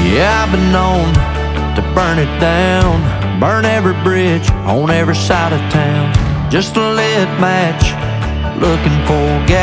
Yeah, I've been known to burn it down, burn every bridge on every side of town. Just a lit match, looking for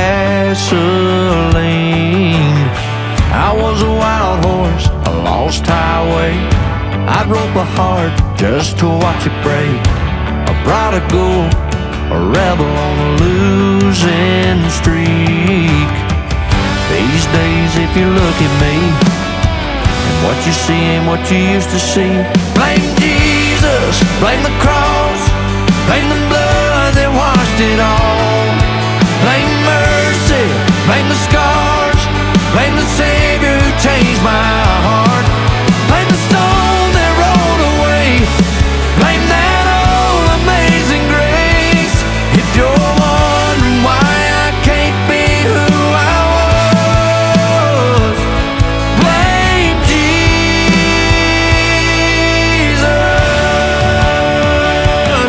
gasoline. I was a wild horse, a lost highway. I'd rope a heart just to watch it break. A prodigal, a rebel on a losing streak. These days, if you look at me, and what you see ain't what you used to see. Blame Jesus, blame the cross, blame the blood that washed it all. Blame mercy, blame the scars, blame the Savior who changed my heart. Blame the stone that rolled away, blame that old amazing grace. If you're wondering why I can't be who I was, blame Jesus.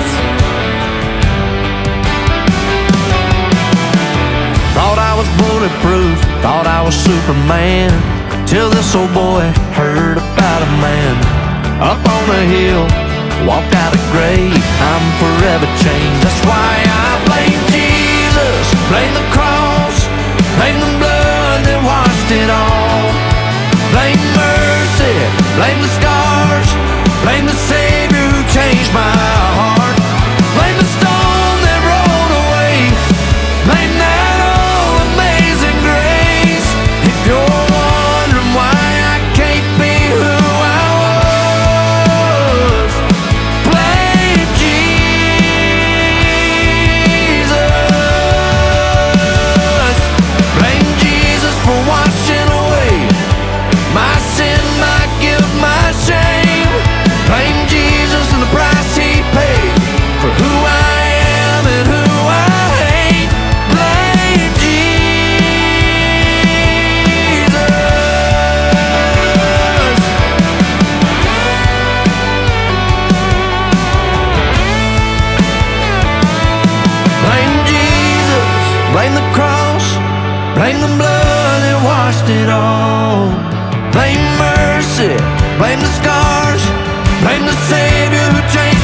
Thought I was bulletproof, thought I was Superman, till this old boy heard about a man up on a hill, walked out a grave. I'm forever changed. That's why I blame Jesus, blame the cross, blame the blood that washed it all. Blame mercy, blame the scars, blame the Savior who changed my heart. Blame the stone that rolled away, blame that old amazing grace. If you're wondering why I can't be who I was, blame Jesus. Blame Jesus for washing away my sin, my guilt, my shame. Blame Jesus and the price he paid for who I am and who I hate. Blame Jesus. Blame Jesus, blame the cross, blame the blood that washed it all. Blame mercy, blame the scars, blame the Savior who changed